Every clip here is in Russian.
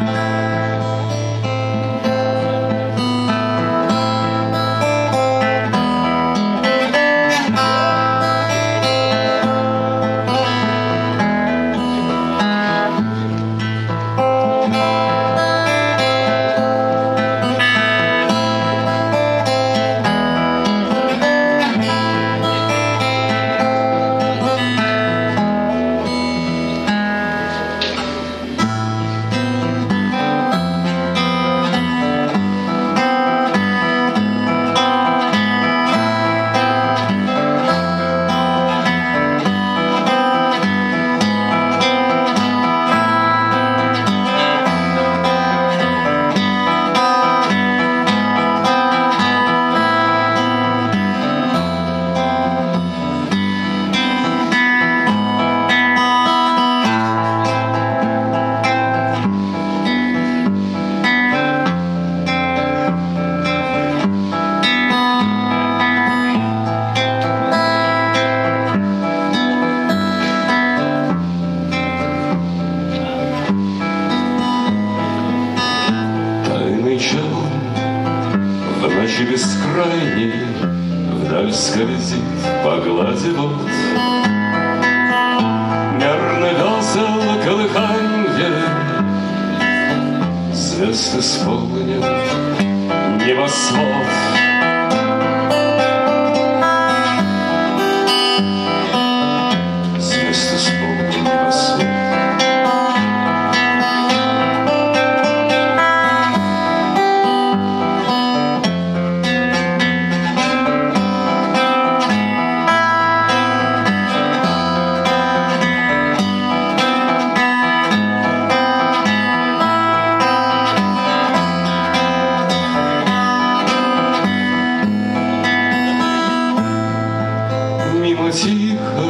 ночи бескрайней вдаль скользит по глади вод. Мерно весел колыханье звезд исполнен небосвод. Звезд исполнен небосвод. Тихо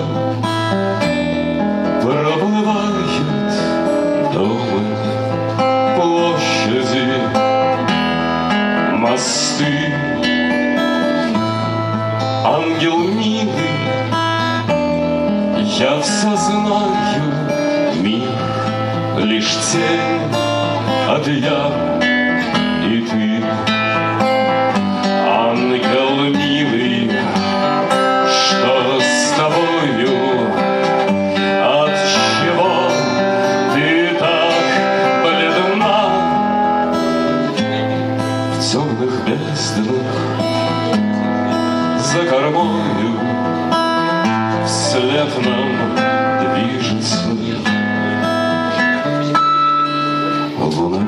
проплывают дома, площади, мосты. Ангел милый, я все знаю, мир лишь тень, от я и ты. Ангел милый, что с тобою, отчего ты так бледна? В темных безднах за кормою вслед нам движется луна.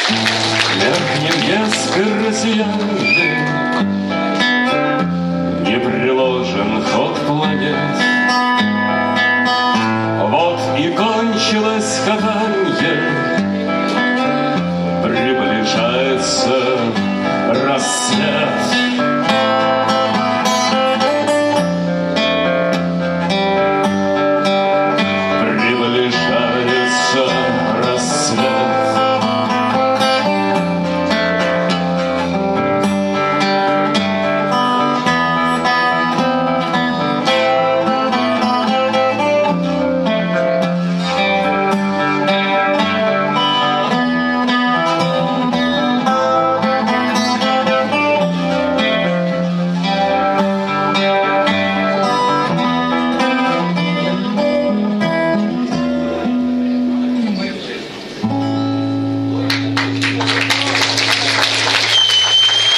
Меркнем несколько россияне, не приложен ход планет. Вот и кончилось катанье, приближается рассвет. Приближается рассвет.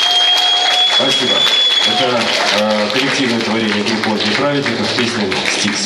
Спасибо. Это коллективное творение группы «Праведников», песня «Стикс».